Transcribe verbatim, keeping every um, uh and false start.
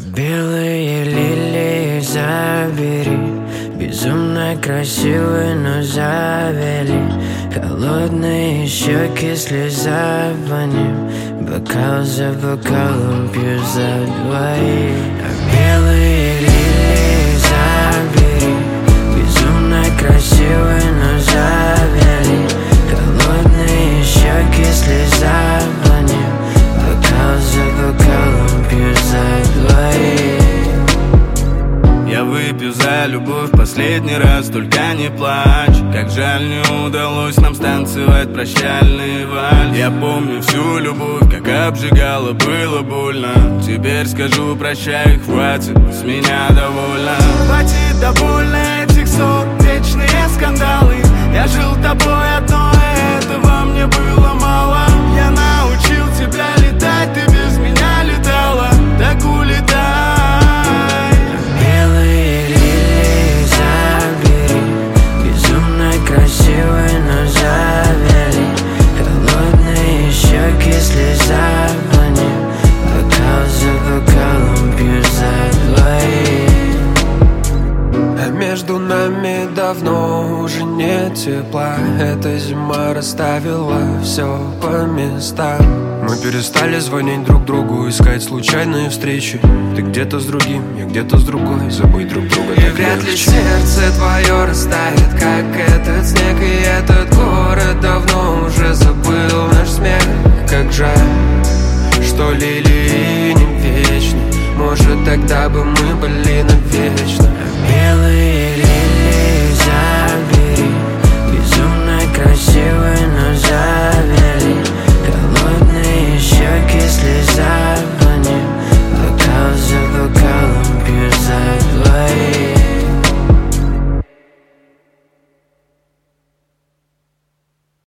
Белые лилии забери, безумно красивый, но завели. Холодные щеки слеза по ним, бокал за бокалом пью за двоих. Белые лилии забери, безумно красивый, но завели. Холодные щеки слеза по ним, бокал за бокалом пью за двоих. Я выпью за любовь последний раз, только не плачь. Как жаль, не удалось нам станцевать прощальный вальс. Я помню всю любовь, как обжигала, было больно. Теперь скажу прощай, хватит, с меня довольно. Хватит довольно этих ссор, вечные скандалы. Я жил тобой одной, этого мне было мало. Я научил тебя летать, ты без меня летала. Так улетай. Красивый, но завели. Холодные щеки слеза по ним, бокал за бокалом пью за двоих. А между нами давно уже нет тепла. Эта зима расставила все по местам. Мы перестали звонить друг другу, искать случайные встречи. Ты где-то с другим, я где-то с другой. Забыть друг друга так и вряд ли сердце твое растает, как этот снег. И этот город давно уже забыл наш смех. Как жаль, что лилии не вечны. Может, тогда бы мы были навечно.